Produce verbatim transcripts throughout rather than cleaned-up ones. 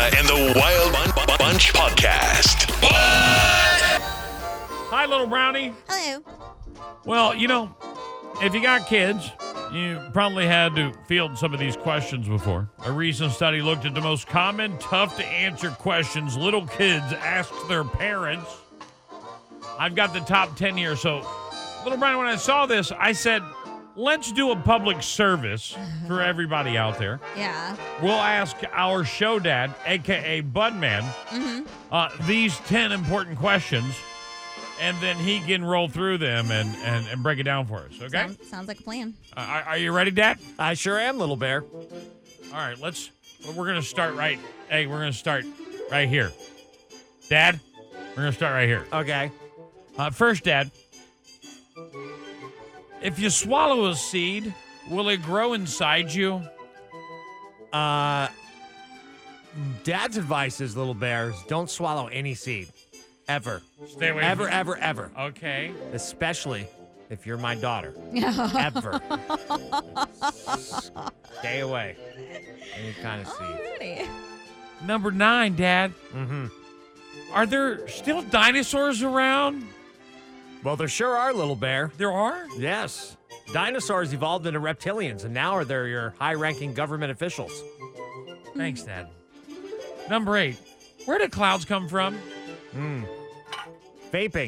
Mama and the Wild Bun- Bunch podcast. What? Hi, little brownie. Hello. Well, you know, if you got kids, you probably had to field some of these questions before. A recent study looked at the most common, tough-to-answer questions little kids asked their parents. I've got the top ten here. So, little brownie, when I saw this, I said, let's do a public service for everybody out there. Yeah. We'll ask our show dad, a k a. Budman, Mm-hmm. uh, these ten important questions, and then he can roll through them and, and, and break it down for us, okay? Sounds, sounds like a plan. Uh, are, are you ready, Dad? I sure am, little bear. All right, let's, we're going to start right, hey, we're going to start right here. Dad, we're going to start right here. Okay. Uh, first, Dad, if you swallow a seed, will it grow inside you? Uh, Dad's advice is, little bears, don't swallow any seed. Ever. Stay away Ever, from ever, ever. Okay. Especially if you're my daughter. Ever. Stay away. Any kind of seed. Alrighty. Number nine, Dad. Mm-hmm. Are there still dinosaurs around? Well, there sure are, little bear. There are? Yes. Dinosaurs evolved into reptilians, and now are they're your high-ranking government officials. Thanks, Dad. Number eight. Where did clouds come from? Mm. Vaping.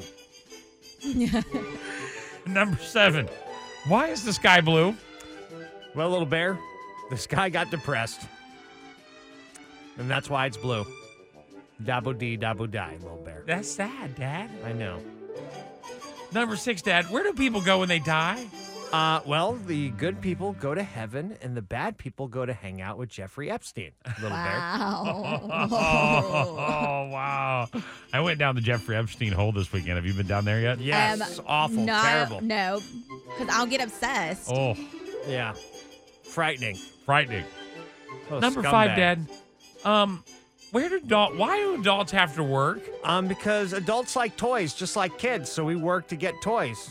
Number seven. Why is the sky blue? Well, little bear, the sky got depressed. And that's why it's blue. Dabbo dee, dabbo die, little bear. That's sad, Dad. I know. Number six, Dad. Where do people go when they die? Uh, well, the good people go to heaven, and the bad people go to hang out with Jeffrey Epstein, little bear. Oh, Wow. wow. I went down the Jeffrey Epstein hole this weekend. Have you been down there yet? Yes, Um, awful, Not, terrible. No, because I'll get obsessed. Oh, Yeah, frightening. frightening. Oh, Number scumbag. five, Dad. Um, where do adult? Why do adults have to work? Um, because adults like toys, just like kids, so we work to get toys.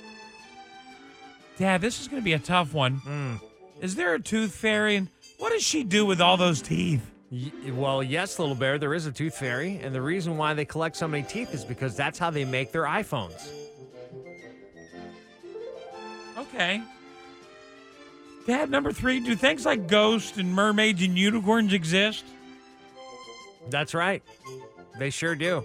Dad, this is going to be a tough one. Mm. Is there a tooth fairy? And what does she do with all those teeth? Y- well, yes, little bear, there is a tooth fairy, and the reason why they collect so many teeth is because that's how they make their iPhones. Okay. Dad, number three, do things like ghosts and mermaids and unicorns exist? That's right. They sure do.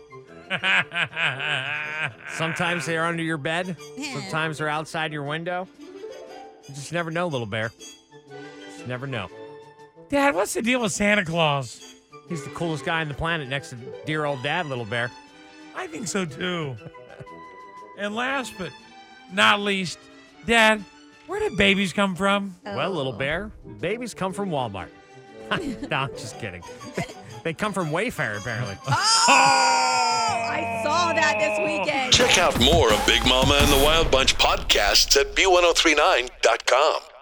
Sometimes they're under your bed. Yeah. Sometimes they're outside your window. You just never know, little bear. Just never know. Dad, what's the deal with Santa Claus? He's the coolest guy on the planet next to dear old dad, little bear. I think so too. And last but not least, Dad, where did babies come from? Well, little Oh. bear, babies come from Walmart. No, I'm just kidding. They come from Wayfair, apparently. Oh, I saw that this weekend. Check out more of Big Mama and the Wild Bunch podcasts at B ten thirty-nine dot com.